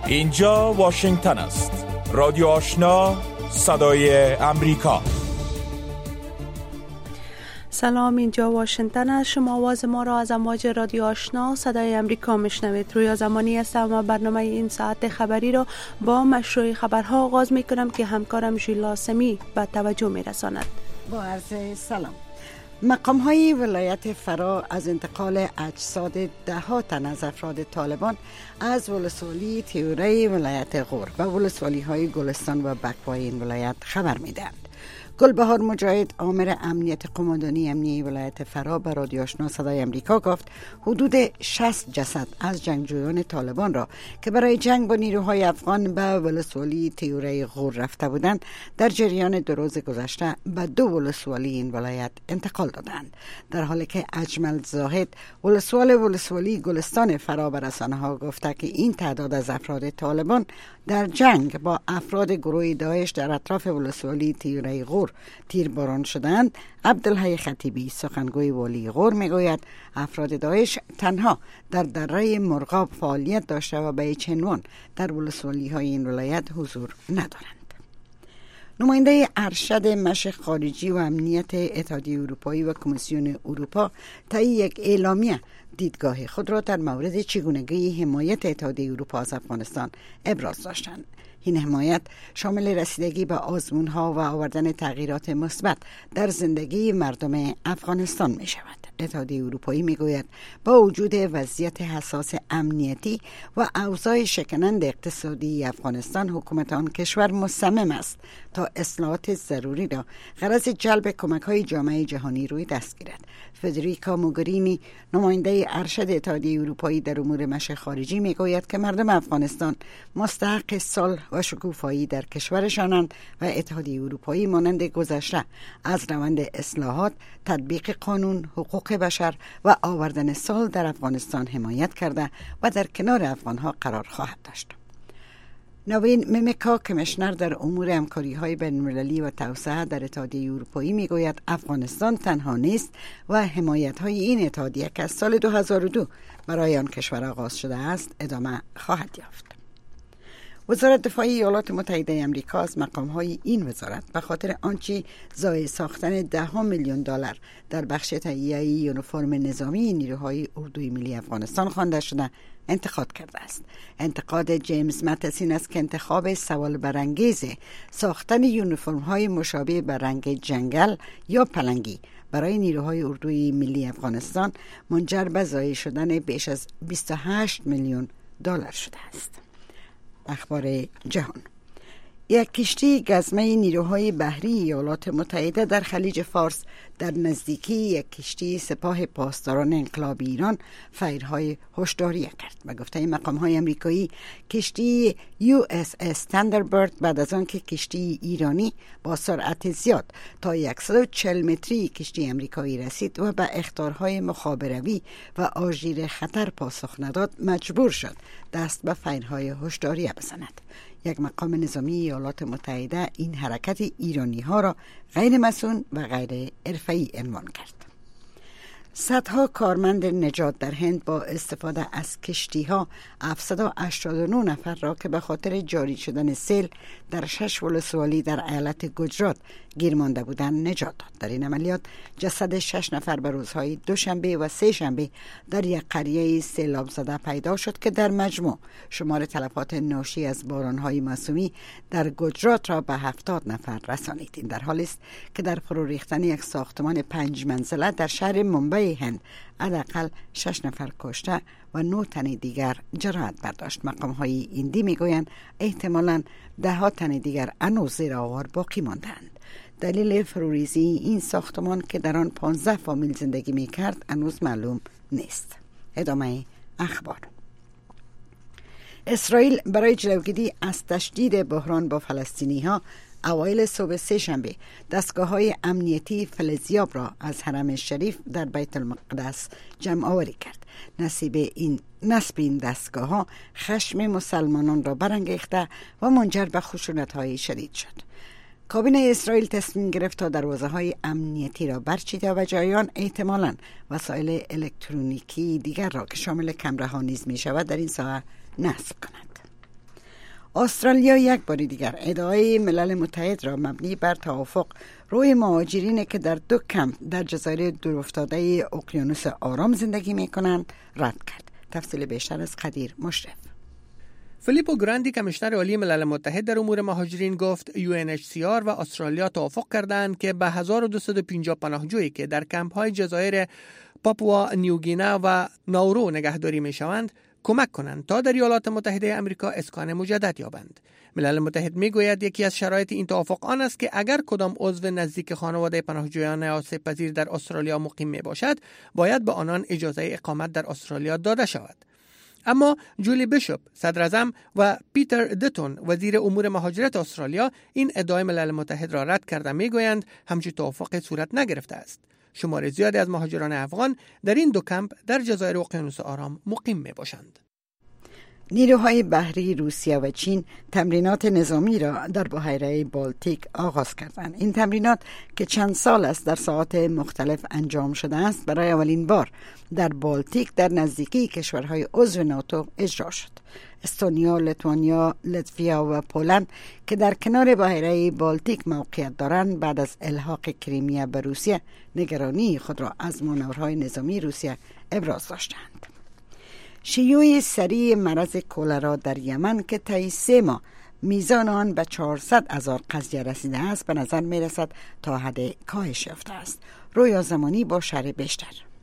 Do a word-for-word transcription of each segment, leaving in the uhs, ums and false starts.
اینجا واشنگتن است. رادیو آشنا، صدای امریکا. سلام، اینجا واشنگتن است. شما آواز ما را از امواج رادیو آشنا صدای امریکا میشنوید. رویا زمانی هستم و برنامه این ساعت خبری را با مشروع خبرها آغاز می کنم که همکارم ژیلا سمی به توجه می رساند. با عرض سلام. مقام های ولایت فرا از انتقال اجساد ده ها تن از افراد طالبان از ولسوالی تیوره ولایت غور و ولسوالی های گلستان و بکوای این ولایت خبر می دهند. گلبهار مجاهد آمر امنیت قماندانی امنیه ولایت فرا به رادیو آشنا صدای امریکا گفت حدود شصت جسد از جنگجویان طالبان را که برای جنگ با نیروهای افغان به ولسوالی تیوره غور رفته بودند در جریان دو روز گذشته به دو ولسوالی این ولایت انتقال دادند، در حالی که اجمل زاهد ولسوال ولسوالی گلستان فرا به رسانه‌ها گفته که این تعداد از افراد طالبان در جنگ با افراد گروه داعش در اطراف ولسوالی تیوره غور تیرباران شدند. عبدالحی خطیبی سخنگوی والی غور میگوید افراد داعش تنها در دره مرغاب فعالیت داشته و به هیچ عنوان در ولسوالی های این ولایت حضور ندارند. نماینده ارشد مشی خارجی و امنیت اتحادیه اروپایی و کمیسیون اروپا طی یک اعلامیه دیدگاه خود را در مورد چگونگی حمایت اتحادیه اروپا از افغانستان ابراز داشتند. این حمایت شامل رسیدگی به آزمون‌ها و آوردن تغییرات مثبت در زندگی مردم افغانستان می شود. اتحادیه اروپایی می گوید با وجود وضعیت حساس امنیتی و اوضاع شکننده اقتصادی افغانستان، حکومت آن کشور مصمم است تا اصلاحات ضروری را غرض جلب کمک‌های جامعه جهانی روی دست گیرد. فدریکا موگرینی نماینده ارشد اتحادیه اروپایی در امور مشی خارجی می گوید که مردم افغانستان مستحق صلح و شکوفایی در کشورشانند و اتحادیه اروپایی مانند گذشته از روند اصلاحات، تطبیق قانون، حقوق بشر و آوردن صلح در افغانستان حمایت کرده و در کنار افغانها قرار خواهد داشت. نوین میمیکا کمیشنر در امور همکاری‌های بین‌المللی و توسعه در اتحادیه اروپایی میگوید افغانستان تنها نیست و حمایت‌های این اتحادیه که از سال دو هزار و دو برای آن کشور آغاز شده است ادامه خواهد یافت. وزارت دفاع ایالات متحده آمریکا از مقام‌های این وزارت به خاطر آنچه ضایع ساختن ده میلیون دلار در بخش تهیه یونیفرم نظامی نیروهای اردوی ملی افغانستان خوانده شده انتقاد کرده است. انتقاد جیمز متس این است که انتخاب سوال برانگیز ساختن یونیفرم‌های مشابه به رنگ جنگل یا پلنگی برای نیروهای اردوی ملی افغانستان منجر به ضایع شدن بیش از بیست و هشت میلیون دلار شده است. اخبار جهان. یک کشتی گزمه نیروهای بحری ایالات متحده در خلیج فارس در نزدیکی یک کشتی سپاه پاسداران انقلاب ایران فیرهای هشداری کرد. به گفته مقام‌های آمریکایی، کشتی یو اس اس تندربرد بعد از آن که کشتی ایرانی با سرعت زیاد تا صد و چهل متری کشتی آمریکایی رسید و به اخطارهای مخابراتی و آژیر خطر پاسخ نداد، مجبور شد دست به فیرهای هشداری بزند. یک مقام نظامی ایالات متحده این حرکت ایرانی ها را غیر مسئول و غیر حرفه‌ای عنوان کرد. صدها کارمند نجات در هند با استفاده از کشتی ها هفتصد و هشتاد و نه نفر را که به خاطر جاری شدن سیل در شش ولسوالی در ایالت گجرات گیر مانده بودند نجات داد. در این عملیات جسد شش نفر به روزهای دوشنبه و سه شنبه در یک قریه سیلاب زده پیدا شد که در مجموع شمار تلفات ناشی از بارانهای موسمی در گجرات را به هفتاد نفر رسانید. این در حالی است که در فرو ریختن یک ساختمان پنج منزله در شهر ممبئی هند حداقل شش نفر کشته و نه تن دیگر جراحت برداشت. مقام های هندی میگویند احتمالاً ده ها تن دیگر هنوز زیر آوار باقی ماندند. دلیل فروریزی این ساختمان که در آن پانزده فامیل زندگی می کرد هنوز معلوم نیست. ادامه اخبار. اسرائیل برای جلوگیری از تشدید بحران با فلسطینی ها اوایل صبح سه شنبه دستگاه های امنیتی فلزیاب را از حرم شریف در بیت المقدس جمع آوری کرد. نصیب این نصب این دستگاه ها خشم مسلمانان را برانگیخته و منجر به خشونت های شدید شد. کابینه اسرائیل تصمیم گرفت تا دروازه های امنیتی را برچیده و جایان احتمالاً وسایل الکترونیکی دیگر را که شامل کمره ها نیز می شود در این ساحه نصب کند. استرالیا یک بار دیگر ادعای ملل متحد را مبنی بر توافق روی مهاجرینی که در دو کمپ در جزایر دورافتاده اقیانوس آرام زندگی می کنند رد کرد. تفصیل بیشتر از قدیر مشرف. فیلیپو گراندی کمیشنر عالی ملل متحد در امور مهاجرین گفت یو ان اچ سی آر و استرالیا توافق کردند که به هزار و دویست و پنجاه پناهجویی که در کمپ‌های جزایر پاپوا نیوگینه و ناورو نگهداری می‌شوند کمک کنند تا در ایالات متحده آمریکا اسکان مجدد یابند. ملل متحد میگوید یکی از شرایط این توافق آن است که اگر کدام عضو نزدیک خانواده پناهجویان آسیب پذیر در استرالیا مقیم می باشد، باید به آنان اجازه اقامت در استرالیا داده شود. اما جولی بیشوپ صدراعظم و پیتر دتون وزیر امور مهاجرت استرالیا این ادعای ملل متحد را رد کرده میگویند همچین توافق صورت نگرفته است. شمار زیادی از مهاجران افغان در این دو کمپ در جزایر اقیانوس آرام مقیم می باشند. نیروهای بحری روسیه و چین تمرینات نظامی را در بحیره بالتیک آغاز کردند. این تمرینات که چند سال است در ساعات مختلف انجام شده است، برای اولین بار در بالتیک در نزدیکی کشورهای عضو ناتو اجرا شد. استونیا، لیتوانیا، لتویا و پولند که در کنار بحیره بالتیک موقعیت دارند، بعد از الحاق کریمیا به روسیه نگرانی خود را از مانورهای نظامی روسیه ابراز داشتند. شیوع سریع مرض کولرا در یمن که طی سه ماه میزان آن به چهارصد هزار قضیه رسیده است، به نظر می رسد تا حد کاهش یافته است. رویا زمانی با شرح بیشتر.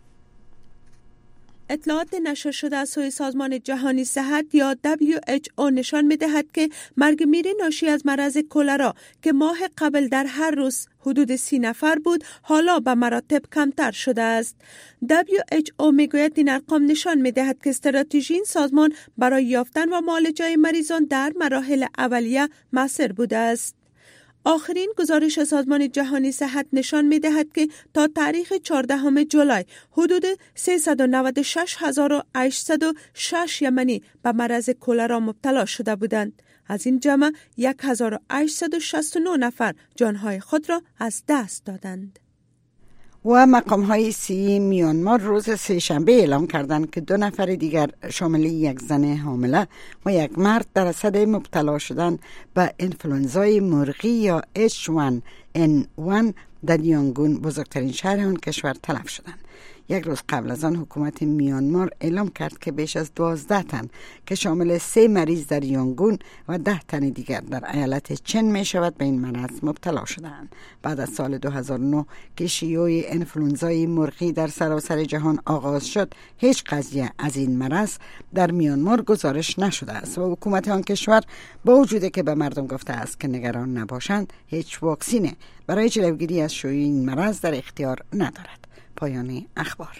اطلاعات نشر شده از سوی سازمان جهانی صحت یا دبلیو اچ او نشان می دهد که مرگ میر ناشی از مرض کولرا که ماه قبل در هر روز حدود سی نفر بود، حالا به مراتب کمتر شده است. دبلیو اچ او می گوید این ارقام نشان می دهد که استراتژی این سازمان برای یافتن و معالجه مریضان در مراحل اولیه مؤثر بوده است. آخرین گزارش سازمان جهانی صحت نشان می دهد که تا تاریخ چهاردهم جولای حدود سیصد و نود و شش هزار و هشتصد و شش یمنی به مرض کولرا مبتلا شده بودند. از این جمع هزار و هشتصد و شصت و نه نفر جانهای خود را از دست دادند. و مقام های سی میانمار روز سه شنبه اعلام کردند که دو نفر دیگر شامل یک زن حامله و یک مرد در اثر مبتلا شدن به انفلوئنزای مرغی یا اچ وان ان وان در یانگون، بزرگترین شهر آن کشور، تلف شدند. یک روز قبل از آن حکومت میانمار اعلام کرد که بیش از دوازده تن که شامل سه مریض در یانگون و ده تن دیگر در ایالت چین می شود به این مرض مبتلا شدند. بعد از سال دو هزار و نه که شیوع انفلوئنزای مرغی در سراسر جهان آغاز شد، هیچ قضیه از این مرض در میانمار گزارش نشده است و حکومت آن کشور با وجودی که به مردم گفته است که نگران نباشند، هیچ واکسینی برای جلوگیری از شیوع این مرض در اختیار ندارد. پایان اخبار.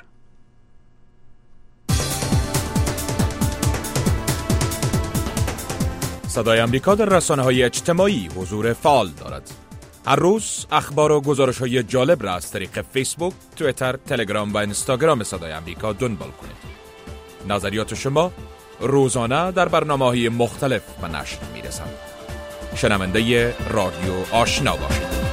صدای امریکا در رسانه‌های اجتماعی حضور فعال دارد. هر روز اخبار و گزارش‌های جالب را از طریق فیسبوک، توییتر، تلگرام و اینستاگرام صدای امریکا دنبال کنید. نظریات شما روزانه در برنامه‌های مختلف به نشر می‌رسند. شنونده رادیو آشنا باشید.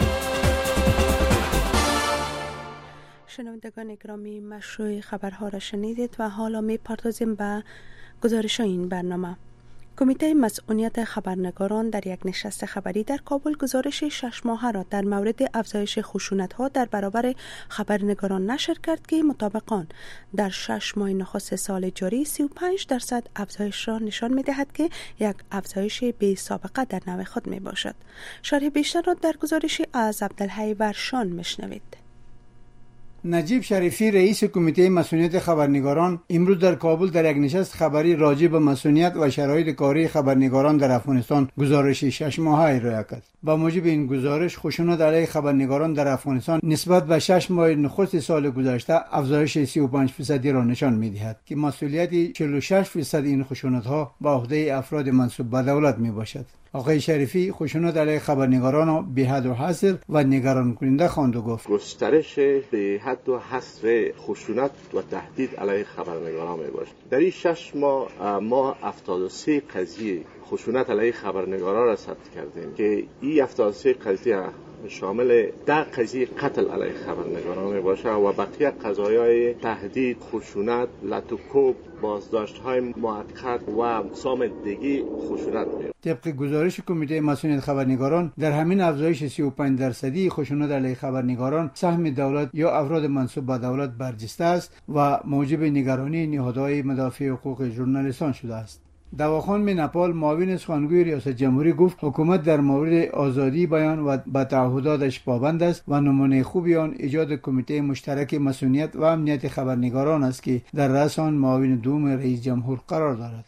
شنوندگان گرامی، مشروع خبرها را شنیدید و حالا می پردازیم به گزارش این برنامه. کمیته مسئولیت خبرنگاران در یک نشست خبری در کابل گزارش شش ماهه را در مورد افزایش خشونت‌ها در برابر خبرنگاران نشر کرد که مطابق آن در شش ماه نخست سال جاری سی و پنج درصد افزایش را نشان می‌دهد که یک افزایش بی سابقه در نوع خود می‌باشد. شرح بیشتر را در گزارش از عبدالحی ورشان می‌شنوید. نجیب شریفی رئیس کمیته مسئولیت خبرنگاران امروز در کابل در یک نشست خبری راجع به مسئولیت و شرایط کاری خبرنگاران در افغانستان گزارش شش ماهه ارائه کرد. با موجب این گزارش خشونت علیه خبرنگاران در افغانستان نسبت به شش ماه نخست سال گذشته افزایش سی و پنج درصدی را نشان می‌دهد که مسئولیت چهل و شش درصد این خشونت‌ها به عهده افراد منسوب به دولت میباشد. آقای شریفی خشونت علیه خبرنگاران را بی حد و حصر و نگران کننده خواند و گفت گسترش به حد و حصر خشونت و تهدید علیه خبرنگاران می باشد. در این شش ماه ما هفتاد و سه قضیه خشونت علیه خبرنگاران را ثبت کردیم که این هفتاد و سه قضیه شامل ده قضیه قتل علیه خبرنگاران باشه و بقیه قضایای تهدید، خشونت، لطوکوب، بازداشت‌های موقت و سامدگی خشونت می‌باشد. طبق گزارش کمیته مسئولیت خبرنگاران در همین افزایش سی و پنج درصدی خشونت علیه خبرنگاران سهم دولت یا افراد منسوب به دولت برجسته است و موجب نگرانی نهادهای مدافع حقوق ژورنالیستان شده است. دواخان نپال معاون سخنگوی ریاست جمهوری گفت حکومت در مورد آزادی بیان و به تعهداتش پابند است و نمونه خوبی آن ایجاد کمیته مشترک مسئولیت و امنیت خبرنگاران است که در رأس آن معاون دوم رئیس جمهور قرار دارد.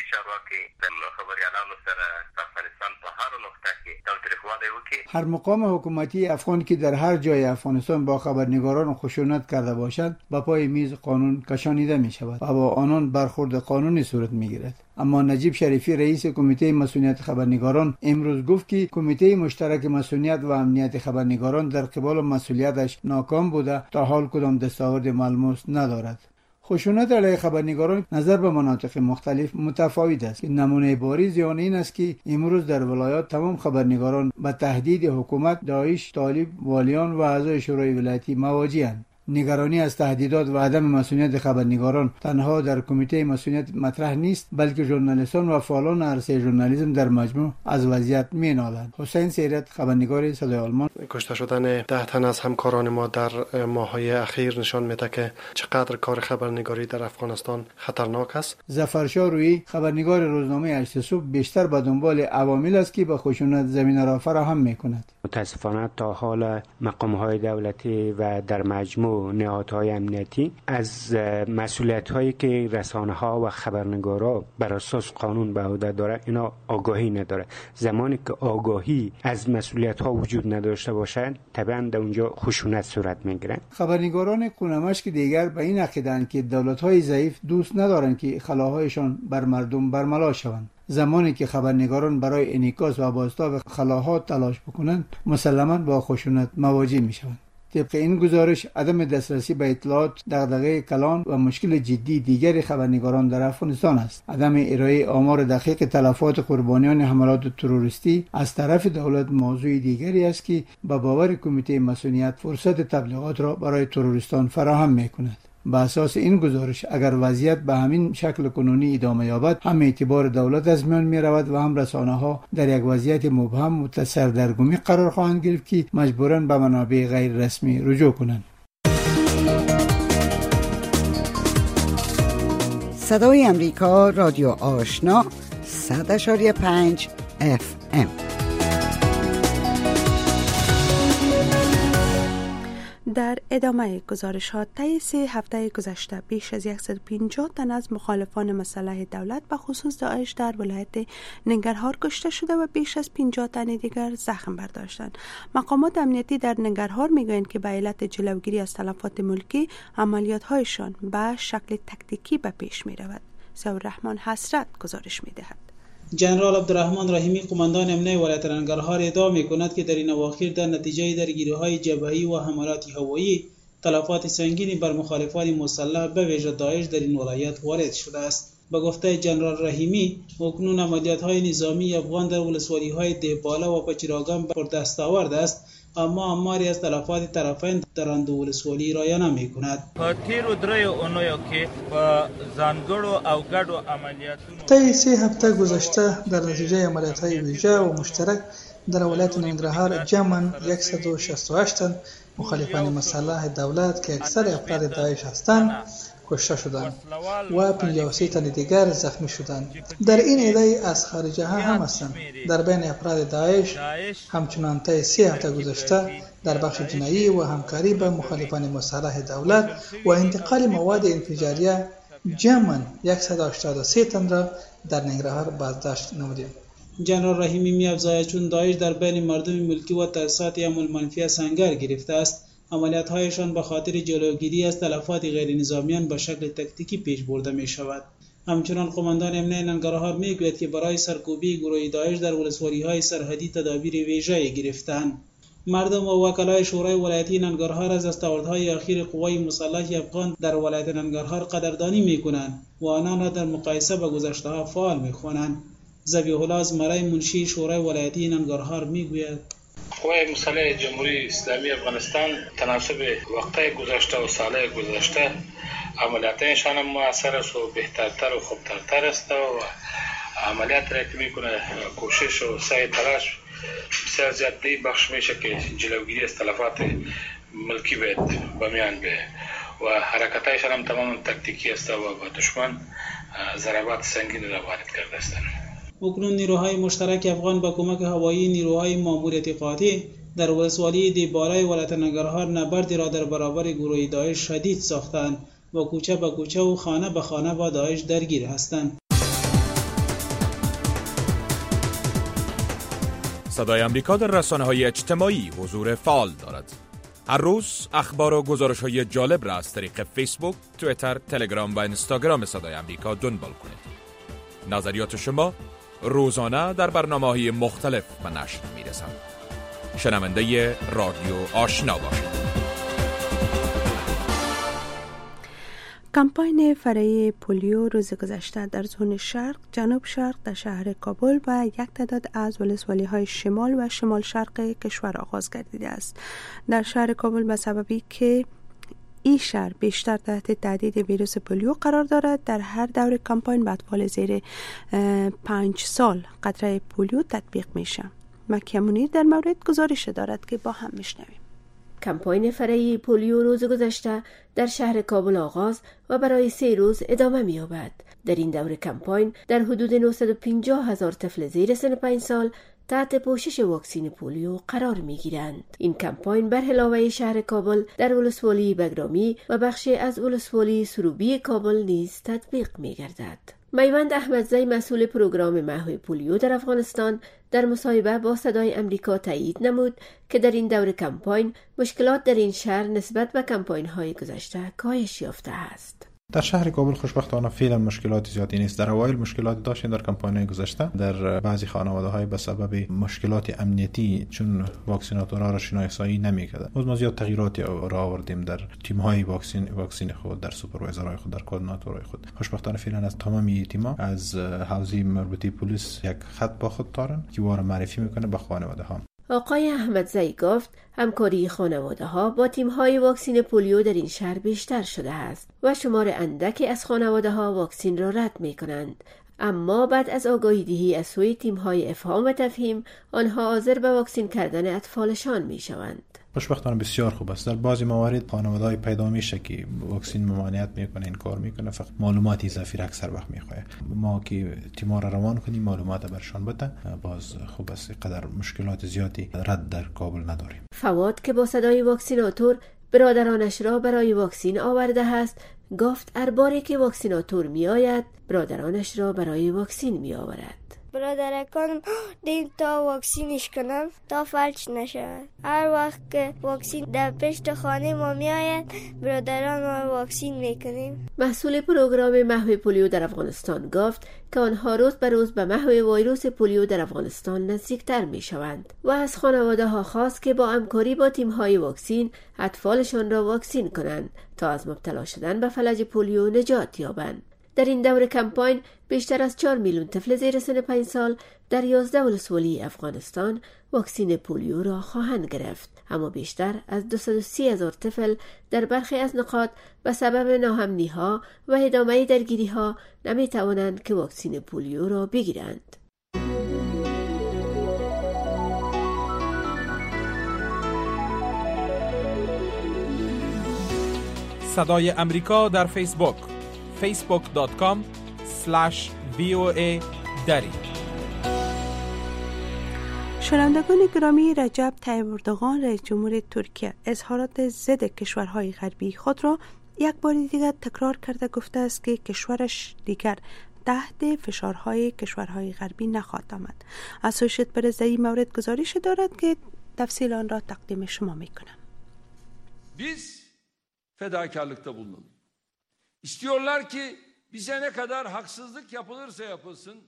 هر مقام حکومتی افغان که در هر جای افغانستان با خبرنگاران خشونت کرده باشد به پای میز قانون کشانیده می شود و با آنان برخورد قانونی صورت می گیرد. اما نجیب شریفی رئیس کمیته مسئولیت خبرنگاران امروز گفت که کمیته مشترک مسئولیت و امنیت خبرنگاران در قبال مسئولیتش ناکام بوده تا حال کدام دستاورد ملموس ندارد. خشونت علیه خبرنگاران نظر به مناطق مختلف متفاوت است. نمونه بارز آن این است که امروز در ولایات تمام خبرنگاران به تهدید حکومت، داعش، طالب، والیان و اعضای شورای ولایتی مواجه‌اند. نگرانی از تهدیدات و عدم مسئولیت خبرنگاران تنها در کمیته مسئولیت مطرح نیست، بلکه ژورنالیستان و فعالان عرصه ژورنالیسم در مجموع از وضعیت می‌نالند. حسین سیرت، خبرنگار صدای آلمان. کشته شدن ده تن از همکاران ما در ماه‌های اخیر نشان می‌دهد که چقدر کار خبرنگاری در افغانستان خطرناک است. ظفرشاه رویی، خبرنگار روزنامه هشت صبح، بیشتر به دنبال عوامل است که به خشونت زمینه را فراهم می‌کند. متاسفانه تا حال مقام‌های دولتی و در مجموع نهادهای امنیتی از مسئولیت‌هایی که رسانه‌ها و خبرنگارا بر اساس قانون به عهده داره اینا آگاهی نداره. زمانی که آگاهی از مسئولیت‌ها وجود نداشته باشد طبعاً در اونجا خشونت صورت می‌گیره. خبرنگاران قونمشک دیگر به این عقیده‌اند که دولت‌های ضعیف دوست ندارند که خلاهایشان بر مردم برملا شوند. زمانی که خبرنگاران برای انعکاس و بازتاب خلاها تلاش بکنند مسلماً با خشونت مواجه می‌شوند. طبق این گزارش عدم دسترسی به اطلاعات دغدغه کلان و مشکل جدی دیگر خبرنگاران در افغانستان است. عدم ارائه آمار دقیق تلفات قربانیان حملات تروریستی از طرف دولت موضوع دیگری است که به باور کمیته مسئولیت فرصت تبلیغات را برای تروریستان فراهم می‌کند. به اساس این گزارش اگر وضعیت به همین شکل کنونی ادامه یابد هم اعتبار دولت از میان می رود و هم رسانه ها در یک وضعیت مبهم و سردرگمی قرار خواهند گرفت که مجبوراً به منابع غیر رسمی رجوع کنند. صدای امریکا، رادیو آشنا، صد و پنج اف ام. در ادامه گزارش ها طی سه هفته گذشته بیش از صد و پنجاه تن از مخالفان مسلح دولت به خصوص داعش در ولایت ننگرهار کشته شده و بیش از پنجاه تن دیگر زخم برداشتند. مقامات امنیتی در ننگرهار میگویند که به علت جلوگیری از تلفات ملکی عملیات هایشان به شکل تکتیکی به پیش می رود. ضیاءالرحمن حسرت گزارش می دهد. جنرال عبدالرحمن رحیمی قماندان امنیتی ولایت ننگرهار ادعا می‌کند که در این اواخر در نتیجه درگیری‌های جبهه‌ای و حملات هوایی تلفات سنگینی بر مخالفان مسلح به ویژه داعش در این ولایت وارد شده است. به گفته جنرال رحیمی اکنون عملیات‌های نظامی افغان در ولسوالی‌های دهباله و پچراگان پر دستاورد است، اما آماری از تلفات طرفین در آن دو ولسوالی رایانه می‌کند. تیرو درې اونیو کې په ځانګړو او ګډو عملیاتونو طی سه هفته گذشته در نتیجه عملیات‌های ویژه و مشترک در ولایت ننگرهار جمعاً صد و شصت و هشت تن مخالفان مسلح دولت که اکثر افراد داعش هستند کشته شدند و پنجاه و سه تن دیگر زخمی شدند. در این عده از خارج ها هم هستند. در بین افراد داعش همچنان طی سه هفته گذشته در بخش جنایی و همکاری با مخالفان مسلح دولت و انتقال مواد انفجاریه جمعاً صد و هشتاد و سه تن را در ننگرهار بازداشت نمودیم. جنرال رحیمی می‌افزاید چون داعش در بین مردم ملکی و تأسیسات عمل منفی سنگر گرفته است، عملیات‌هایشان به خاطر جلوگیری از تلفات غیر نظامیان به شکل تکتیکی پیش برده می‌شود. همچنان قماندان امنیتی ننگرهار می‌گوید که برای سرکوبی گروه داعش در ولسوالی‌های سرحدی تدابیر ویژه‌ای گرفته‌اند. مردم و وکلای شورای ولایتی ننگرهار از دستاوردهای اخیر قوای مسلح افغان در ولایت ننگرهار قدردانی می‌کنند و آنان را در مقایسه با گذشته‌ها فعال می‌خوانند. ذبیح الله زمرای منشی شورای ولایتی ننگرهار می‌گوید قوای مسلح جمهوری اسلامی افغانستان تناسب وقته گذشته و ساله گذشته عملیاتشان هم مؤثر است و بهترتر و خوبترتر است و عملیات را که میکنه کوشش و سعی تلاش بسیار زیاد دی بخش میشه که جلوگیری از تلفات ملکی باید به میان بیاید و حرکتایشان هم تمام تکتیکی است و با دشمن ضربات سنگین را وارد کرده هستند. اکنون نیروهای مشترک افغان با کمک هوایی نیروهای ماموریت قاطع در ولسوالی دیبارای ولایت ننگرهار نبردی را در برابر گروه داعش شدید ساختند و کوچه به کوچه و خانه به خانه با داعش درگیر هستند. صدای امریکا در رسانه‌های اجتماعی حضور فعال دارد. هر روز اخبار و گزارش‌های جالب را از طریق فیسبوک، توییتر، تلگرام و اینستاگرام صدای امریکا دنبال کنید. نظریات شما روزانه در برنامه‌های مختلف به نشر می‌رسند. شنونده رادیو آشنا باشید. کمپاین فرعی پولیو روز گذشته در زون شرق، جنوب شرق در شهر کابل و یک تعداد از ولسوالی‌های شمال و شمال شرق کشور آغاز گردیده است. در شهر کابل به سببی که این شهر بیشتر تحت تهدید ویروس پولیو قرار دارد، در هر دور کمپاین به اطفال زیر پنج سال قطره پولیو تطبیق میشه. مکیه منیر در مورد گزارش دارد که با هم میشنویم. کمپاین فرعی پولیو روز گذشته در شهر کابل آغاز و برای سه روز ادامه می‌یابد. در این دور کمپاین در حدود نهصد و پنجاه هزار طفل زیر سن پنج سال تحت پوشش واکسن پولیو قرار می‌گیرند. این کمپاین بر علاوه شهر کابل در ولسوالی بگرامی و بخشی از ولسوالی سروبی کابل نیز تطبیق می‌گردد. میوند احمدزی مسئول پروگرام محو پولیو در افغانستان در مصاحبه با صدای امریکا تایید نمود که در این دور کمپاین مشکلات در این شهر نسبت به کمپاین‌های گذشته کاهش یافته است. در شهر کابل خوشبختانه فعلا مشکلات زیادی نیست. در اوایل مشکلات داشتیم در کمپاین‌های گذشته در بعضی خانواده‌های به سبب مشکلات امنیتی چون واکسیناتورها را شناسایی نمی‌کردند. ما زیاد تغییراتی را آوردیم در تیم‌های واکسین واکسین خود، در سوپروایزرهای خود، در کوردیناتورهای خود. خوشبختانه فعلا از تمامی تیم‌ها از حوزه مربوطه پلیس یک خط با خود دارن که وارد معرفی می‌کنه به خانواده‌ها. آقای احمدزی گفت همکاری خانواده‌ها با تیم‌های واکسن پولیو در این شهر بیشتر شده است و شمار اندکی از خانواده‌ها واکسن را رد می‌کنند. اما بعد از آگاهی دهی از سوی تیم‌های افهام و تفهیم آنها حاضر به واکسن کردن اطفالشان می‌شوند. خوشبختانه بسیار خوب است. در بعضی موارد خانواده‌های پیدا میشه که واکسن ممانعت میکنه، این کار میکنه، فقط معلومات اضافی اکثر وقت میخواد. ما که تیم‌ها را روان کنیم معلومات برشان بده، باز خوب است. قدر مشکلات زیادی رد در کابل نداریم. فواد که با صدای واکسیناتور برادرانش را برای واکسن آورده است، گفت هر باری که واکسیناتور میآید برادرانش را برای واکسن میآورد. برادرکانم دیم تا واکسینش کنم تا فلج نشود. هر وقت که واکسین در پشت خانه ما می آید برادران ما واکسین میکنیم. مسئول پروگرام محو پولیو در افغانستان گفت که آنها روز به روز به محو ویروس پولیو در افغانستان نزدیکتر می شوند و از خانواده ها خواست که با همکاری با تیم های واکسین اطفالشان را واکسین کنند تا از مبتلا شدن به فلج پولیو نجات یابند. در این دور کمپاین بیشتر از چهار میلیون طفل زیر سن پنج سال در یازده ولسوالی افغانستان واکسن پولیو را خواهند گرفت، اما بیشتر از دویست و سی هزار طفل در برخی از نقاط به سبب ناامنی‌ها و ادامه درگیری‌ها نمی‌توانند که واکسن پولیو را بگیرند. صدای امریکا در فیسبوک فیسبوک دات کام اسلش وی او ای دری. شنوندگان گرامی، رجب طیب اردوغان رئیس جمهور ترکیه اظهارات ضد کشورهای غربی خود را یک بار دیگر تکرار کرده گفته است که کشورش دیگر تحت فشارهای کشورهای غربی نخواهد آمد. اسوشیت پرس در این مورد گزارش دارد که تفصیل آن را تقدیم شما میکنم. Biz fedakarlıkta bulunalım. İstiyorlar ki bize ne kadar haksızlık yapılırsa yapılsın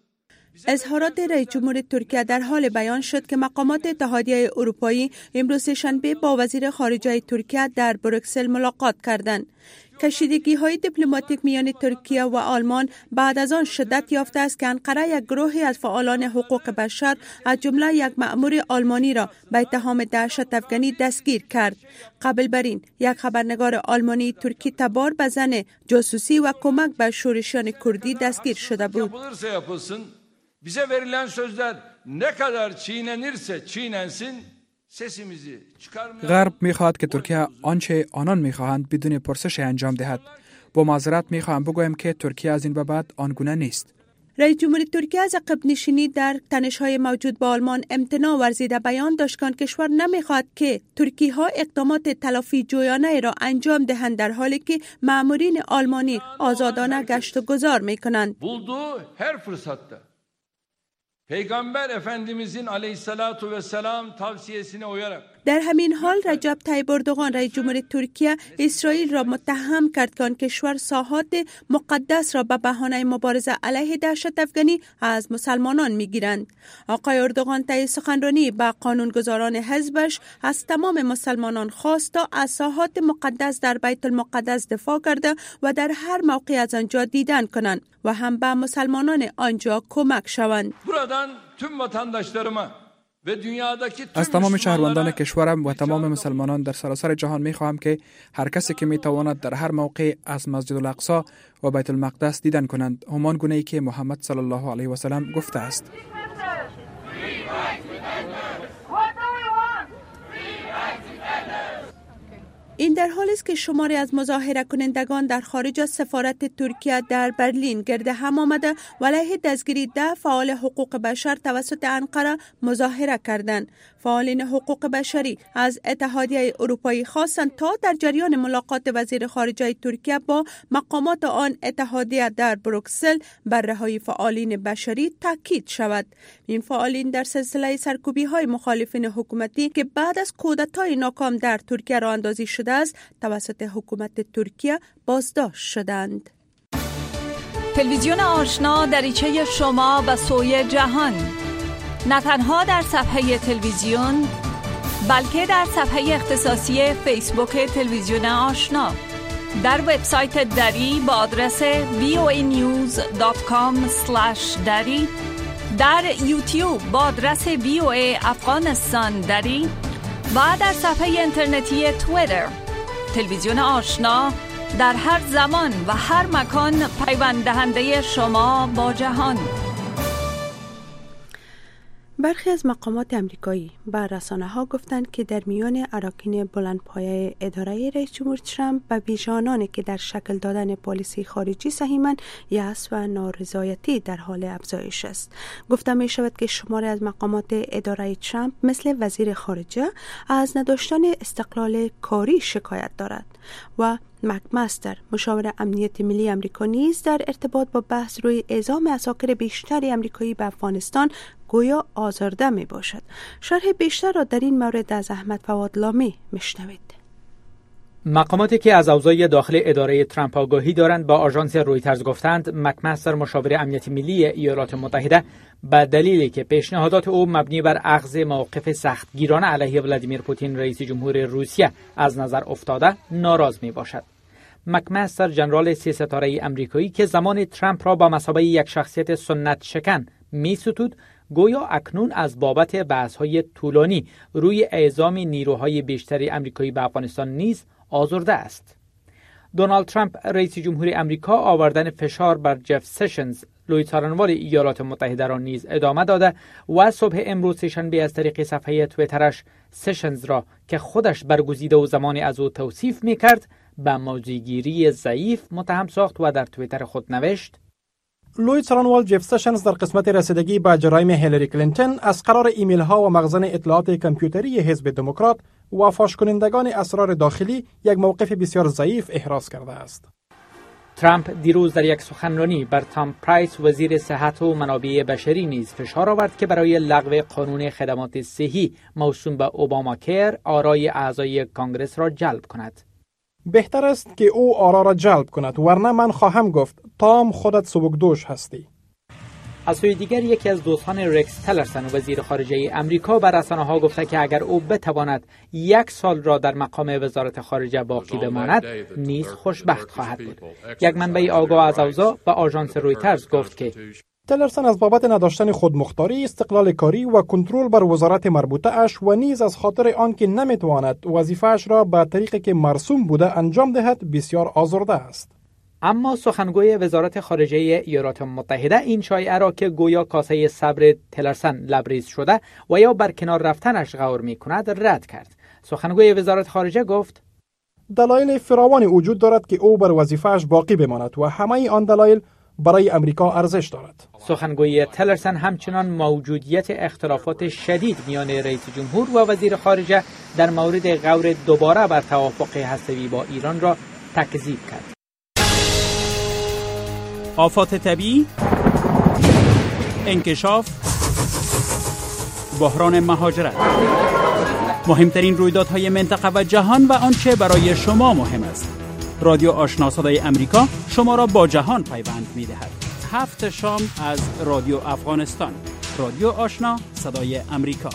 اظهارات رئیس جمهور ترکیه در حال بیان شد که مقامات اتحادیه اروپایی امروز شنبه با وزیر خارجه ترکیه در بروکسل ملاقات کردند. کشیدگی های دیپلماتیک میان ترکیه و آلمان بعد از آن شدت یافته است که انقره یک گروهی از فعالان حقوق بشر از جمله یک مأمور آلمانی را به اتهام دهشت افغانی دستگیر کرد. قبل بر این یک خبرنگار آلمانی ترکی تبار به زن جاسوسی و کمک به شورشیان کردی دستگیر شده بود. bize verilen sözler ne kadar çiğnenirse çiğnensin sesimizi çıkarmıyor. غرب می‌خواهد که ترکیه آنچه آنان می‌خواهند بدون پرسش انجام دهد. با معذرت می‌خواهم بگویم که ترکیه از این به بعد آنگونه نیست. رئیس جمهور ترکیه از عقب نشینی در تنش‌های موجود با آلمان امتناع ورزیده بیان داشت که کشور نمی‌خواهد که ترکی‌ها اقدامات تلافی جویانه را انجام دهند در حالی که مأمورین آلمانی آزادانه گشت و گذار می‌کنند. Bulduğu her fırsatta Peygamber Efendimizin aleyhissalatu vesselam tavsiyesine uyarak در همین حال رجب طیب اردوغان رئیس جمهور ترکیه اسرائیل را متهم کرد که آن کشور ساحات مقدس را به بهانه مبارزه علیه دهشت افغانی از مسلمانان میگیرند. آقای اردوغان طی سخنرانی به قانونگذاران حزبش از تمام مسلمانان خواست تا از ساحات مقدس در بیت المقدس دفاع کرده و در هر موقع از آنجا دیدن کنند و هم به مسلمانان آنجا کمک شوند. buradan tüm vatandaşlarıma از تمام شهروندان کشورم و تمام مسلمانان در سراسر جهان می خواهم که هر کسی که می تواند در هر موقع از مسجد الاقصی و بیت المقدس دیدن کنند، همان گونه‌ای که محمد صلی الله علیه و سلم گفته است. این در حالی است که شماری از مظاهره کنندگان در خارج از سفارت ترکیه در برلین گرد هم آمده و علیه دستگیری ده فعال حقوق بشر توسط انقره مظاهره کردند. فعالین حقوق بشری از اتحادیه اروپایی خواستند تا در جریان ملاقات وزیر خارجه ترکیه با مقامات آن اتحادیه در بروکسل بر رهایی فعالین بشری تاکید شود. این فعالین در سلسله سرکوبی های مخالفین حکومتی که بعد از کودتای ناکام در ترکیه راه اندازی شده است توسط حکومت ترکیه بازداشت شدند. تلویزیون آشنا دریچه شما به سوی جهان، نه تنها در صفحه تلویزیون بلکه در صفحه اختصاصی فیسبوک تلویزیون آشنا، در وبسایت دری با آدرس وی او ای نیوز دات کام اسلش دری، در یوتیوب با آدرس وی او ای افغانستان دری و در صفحه اینترنتی توییتر. تلویزیون آشنا در هر زمان و هر مکان پیوند دهنده شما با جهان. برخی از مقامات امریکایی به رسانه‌ها گفتند که در میان اراکین بلندپایه اداره رئیس جمهور ترامپ به ویژه آنانی که در شکل دادن پالیسی خارجی سهیمن یأس و نارضایتی در حال افزایش است. گفته می شود که شماری از مقامات اداره ترامپ مثل وزیر خارجه از نداشتن استقلال کاری شکایت دارد و مکمستر مشاور امنیت ملی آمریکا نیز در ارتباط با بحث روی اعزام عساکر بیشتری آمریکایی به افغانستان گویا آزرده می باشد. شرح بیشتر را در این مورد از احمد فواد لامی میشنوید. مقاماتی که از اوضاع داخل اداره ترامپ آگاهی دارند با آژانس رویترز گفتند مکمستر مشاور امنیت ملی ایالات متحده به دلیلی که پیشنهادات او مبنی بر اخذ موقف سختگیرانه علیه ولادیمیر پوتین رئیس جمهور روسیه از نظر افتاده ناراض می باشد. مکمستر جنرال سه ستاره امریکایی که زمان ترامپ را با مثابه یک شخصیت سنت شکن می ستود، گویا اکنون از بابت بحث‌های طولانی روی اعزام نیروهای بیشتری امریکایی به افغانستان نیز آزرده است. دونالد ترامپ رئیس جمهور امریکا آوردن فشار بر جف سشنز لوی څارنوال ایالات متحده را نیز ادامه داده و صبح امروز شنبه از طریق صفحه توییترش سشنز را که خودش برگزیده و زمانی از او توصیف می‌کرد به موضوعگیری ضعیف متهم ساخت و در توییتر خود نوشت: لوی څارنوال جف سشنز در قسمت رسیدگی به جرایم هیلاری کلینتون از قرار ایمیل ها و مخزن اطلاعات کامپیوتری حزب دموکرات و فاش کنندگان اسرار داخلی یک موقف بسیار ضعیف احراز کرده است. ترامپ دیروز در یک سخنرانی بر تام پرایس وزیر صحت و منابع بشری نیز فشار آورد که برای لغو قانون خدمات صحی موسوم به اوباما کیر آرای اعضای کانگرس را جلب کند. بهتر است که او آرا را جلب کند، ورنه من خواهم گفت تام خودت سبکدوش هستی. از سوی دیگر یکی از دوستان رکس تلرسن وزیر خارجه امریکا بر رسانه‌ها گفته که اگر او بتواند یک سال را در مقام وزارت خارجه باقی بماند نیز خوشبخت خواهد بود. یک منبع آگاه از اوضاع به آژانس رویترز گفت که تلرسن از بابت نداشتن خودمختاری، استقلال کاری و کنترل بر وزارت مربوطه اش و نیز از خاطر آنکه نمیتواند وظیفه‌اش را به طریقی که مرسوم بوده انجام دهد بسیار آزرده است. اما سخنگوی وزارت خارجه ایالات متحده این شایعه را که گویا کاسه صبر تلرسن لبریز شده و یا برکنار رفتنش غور می‌کند رد کرد. سخنگوی وزارت خارجه گفت دلایل فراوانی وجود دارد که او بر وظیفه‌اش باقی بماند و همه آن دلایل برای امریکا ارزش دارد. سخنگوی تلرسن همچنان موجودیت اختلافات شدید میان رئیس جمهور و وزیر خارجه در مورد غور دوباره بر توافق هسته‌ای با ایران را تکذیب کرد. آفات طبیعی، انکشاف، بحران مهاجرت، مهمترین رویدادهای منطقه و جهان و آنچه برای شما مهم است. رادیو آشنا صدای امریکا شما را با جهان پیوند می‌دهد. هفت شام از رادیو افغانستان. رادیو آشنا صدای امریکا.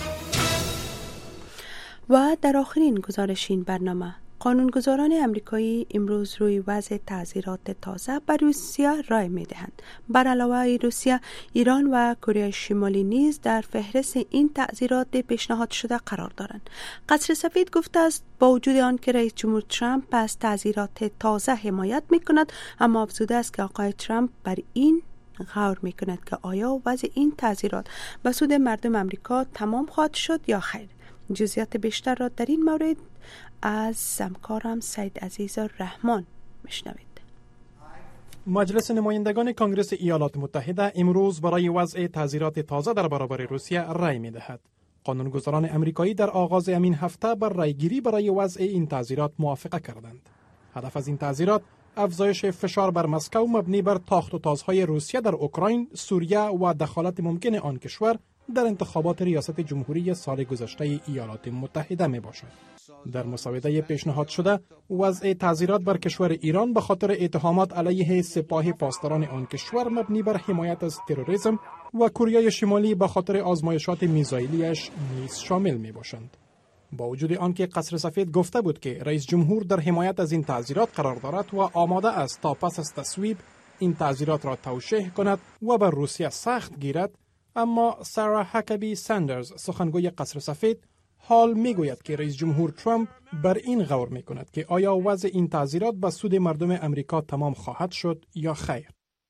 و در آخرین گزارش این برنامه، قانونگذاران امریکایی امروز روی وضع تعزیرات تازه بر روسیه رای می‌دهند. بر علاوه روسیه، ایران و کره شمالی نیز در فهرست این تعزیرات پیشنهاد شده قرار دارند. قصر سفید گفته است با وجود آن که رئیس جمهور ترامپ از تعزیرات تازه حمایت می‌کند، اما افزوده است که آقای ترامپ بر این غور می‌کند که آیا وضع این تعزیرات به سود مردم امریکا تمام خواهد شد یا خیر. جزئیات بیشتر را در این مورد از همکارم سید عزیز رحمان میشنوید. مجلس نمایندگان کنگره ایالات متحده امروز برای وضع تعزیرات تازه در برابر روسیه رأی می‌دهد. قانونگذاران امریکایی در آغاز همین هفته بر رأیگیری برای وضع این تعزیرات موافقه کردند. هدف از این تعزیرات افزایش فشار بر مسکو مبنی بر تاخت و تازهای روسیه در اوکراین، سوریه و دخالت ممکن آن کشور در انتخابات ریاست جمهوری سال گذشته ایالات متحده می باشد. در مسوده پیشنهاد شده وضع تعزیرات بر کشور ایران به خاطر اتهامات علیه سپاه پاسداران آن کشور مبنی بر حمایت از تروریسم و کره شمالی به خاطر آزمایشات میزایلیش نیز شامل می باشند. با وجود آنکه قصر سفید گفته بود که رئیس جمهور در حمایت از این تعزیرات قرار دارد و آماده است تا پس از تصویب این تعزیرات را توشیح کند و بر روسیه سخت گیرد، اما سارا هکبی ساندرز سخنگوی قصر سفید حال میگوید که رئیس جمهور ترامپ بر این غور میکند که آیا وضع این تعزیرات به سود مردم امریکا تمام خواهد شد یا خیر.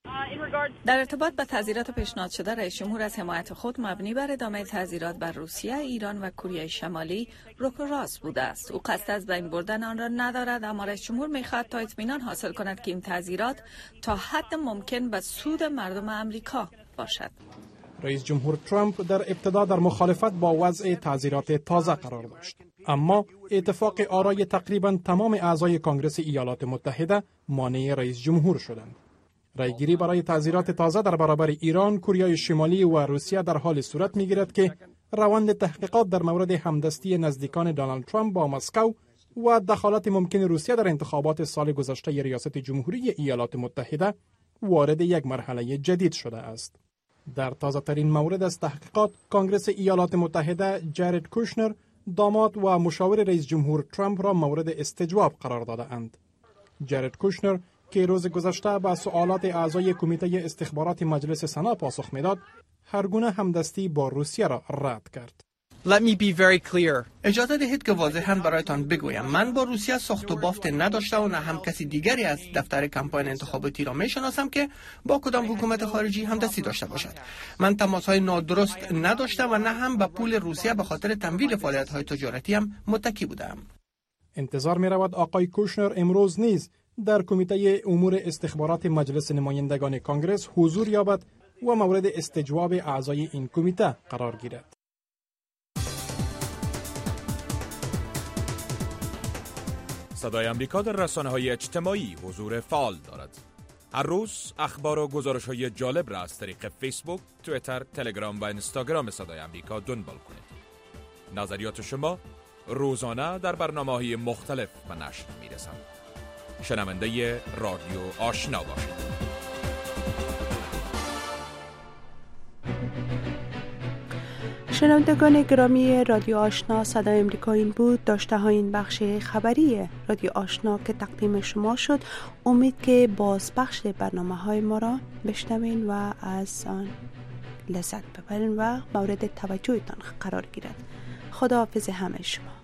در ارتباط با تعزیرات پیشنهاد شده، رئیس جمهور از حمایت خود مبنی بر ادامه تعزیرات بر روسیه، ایران و کره شمالی روک و راست بوده است. او قصد از بین بردن آن را ندارد، اما رئیس جمهور میخواهد تا اطمینان حاصل کند که این تعزیرات تا حد ممکن به سود مردم امریکا باشد. رئیس جمهور ترامپ در ابتدا در مخالفت با وضع تعزیرات تازه قرار داشت، اما اتفاق آرای تقریبا تمام اعضای کنگره ایالات متحده مانع رئیس جمهور شدند. رایگیری برای تعزیرات تازه در برابر ایران، کره شمالی و روسیه در حال صورت می‌گیرد که روند تحقیقات در مورد همدستی نزدیکان دونالد ترامپ با مسکو و دخالت ممکن روسیه در انتخابات سال گذشته ریاست جمهوری ایالات متحده وارد یک مرحله جدید شده است. در تازه ترین مورد از تحقیقات، کنگره ایالات متحده جارد کوشنر، داماد و مشاور رئیس جمهور ترامپ را مورد استجواب قرار داده اند. جارد کوشنر که روز گذشته به سوالات اعضای کمیته استخبارات مجلس سنا پاسخ میداد، هر گونه همدستی با روسیه را رد کرد. Let me be very clear. اجازه دهید که واضحاً برایتان بگویم من با روسیه ساخت و بافت نداشته و نه هم کسی دیگری از دفتر کمپاین انتخاباتی را میشناسم که با کدام حکومت خارجی همدستی داشته باشد. من تماس‌های نادرست نداشتم و نه هم به پول روسیه به خاطر تمویل فعالیت‌های تجارتی هم متکی بودم. انتظار می‌رود آقای کوشنر امروز نیز در کمیته امور استخبارات مجلس نمایندگان کنگره حضور یابد و مورد استجواب اعضای این کمیته قرار گیرد. صدای امریکا در رسانه‌های اجتماعی حضور فعال دارد. هر روز اخبار و گزارش‌های جالب را از طریق فیسبوک، توییتر، تلگرام و اینستاگرام صدای امریکا دنبال کنید. نظریات شما روزانه در برنامه‌های مختلف به نشر می‌رسند. شنونده رادیو آشنا باشید. شنوندگان گرامی رادیو آشنا صدای امریکا، این بود داشته های این بخش خبری رادیو آشنا که تقدیم شما شد. امید که باز بخش برنامه های ما را بشنوین و از آن لذت ببرین و مورد توجهتان قرار گیرد. خداحافظ همه شما.